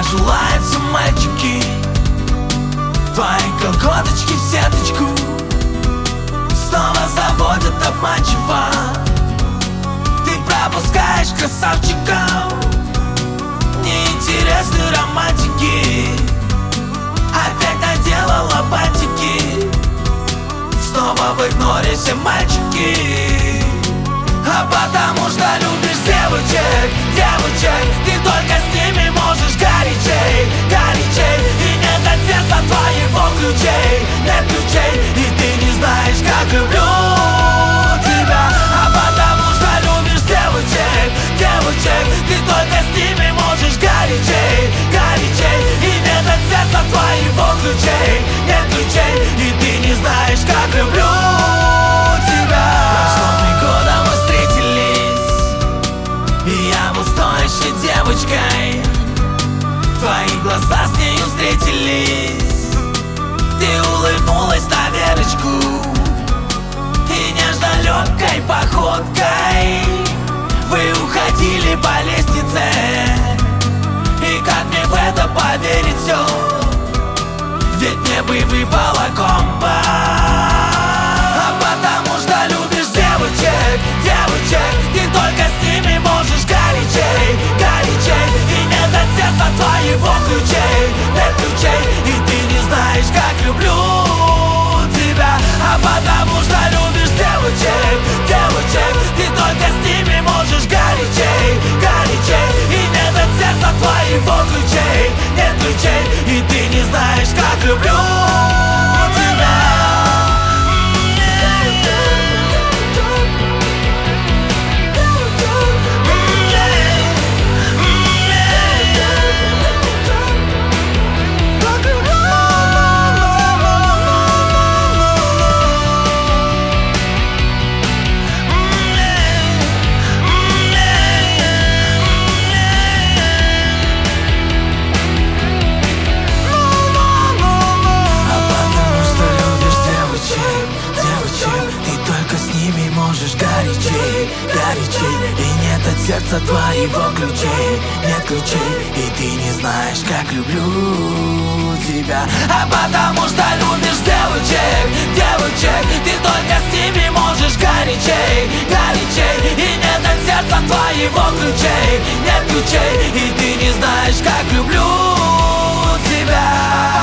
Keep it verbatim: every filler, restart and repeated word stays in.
желаются мальчики, твои колготочки в сеточку снова заводят обманчиво. Ты пропускаешь красавчиков, неинтересны романтики. Опять наделала бантики, снова в игноре все мальчики. А потому что любишь девочек, девочек, ты только с ними можешь горячей, горячей. И нет от сердца твоего ключей, нет ключей, и ты не знаешь, как люблю тебя. А потому что любишь девочек, девочек, ты только с ними можешь горячей, горячей. И нет от сердца твоего ключей, нет ключей, и ты не знаешь, как люблю тебя. Прошло три года, мы встретились, и я был с той еще девочкой. Твои глаза с нею встретились, ты улыбнулась на Верочку, и нежно-легкой походкой вы уходили по лестнице. И как мне в это поверить все, ведь мне бы выпала комбо. А потому что любишь девочек, девочек, ты только с ними можешь горячей, горячей. И нет от сердца твоего ключей, нет ключей, и ты не знаешь, как люблю тебя. А потому что любишь девочек, девочек, ты только с ними можешь горячей, горячей. И нет от сердца твоего ключей, нет ключей, и ты не знаешь, как люблю тебя. Горячей, горячей, и нет от сердца твоего ключей, нет ключей, и ты не знаешь, как люблю тебя. А потому что любишь девочек, девочек, ты только с ними можешь горячей, горячей, и нет от сердца твоего ключей, нет ключей, и ты не знаешь, как люблю тебя.